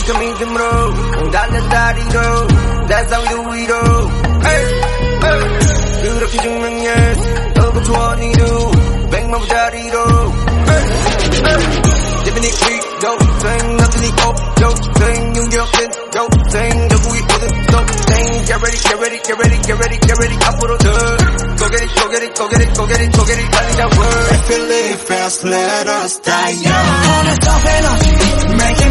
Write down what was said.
이제부터 믿음으로 달려 다리로 대상 위로 그렇게 증명해 너무 좋아 니도 100만 부자리로 Living it big, dope, nothing equal, dope, 용기없는 dope, 결국이 모든 dope, get ready, get ready, get ready, get ready, get ready, 앞으로 더 Go get it, go get it, go get it, go get it, go get it, 달리자 word I feel it fast, let us die young 하나 더 해놓지 Make it